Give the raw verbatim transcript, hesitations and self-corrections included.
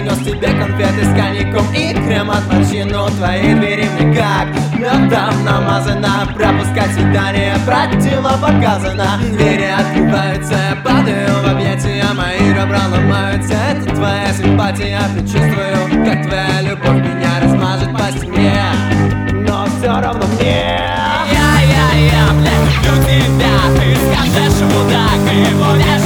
принес тебе конфеты с коньяком и крем от морщин. Но твои двери мне как медом намазано. Пропускать свидание противопоказано. Двери открываются, я падаю в объятия, мои ребра ломаются. Это твоя симпатия, предчувствую, как твоя любовь меня размажет по стене. Но все равно мне Я, я, я, блядь, люблю тебя. Ты скажешь ему так, и его не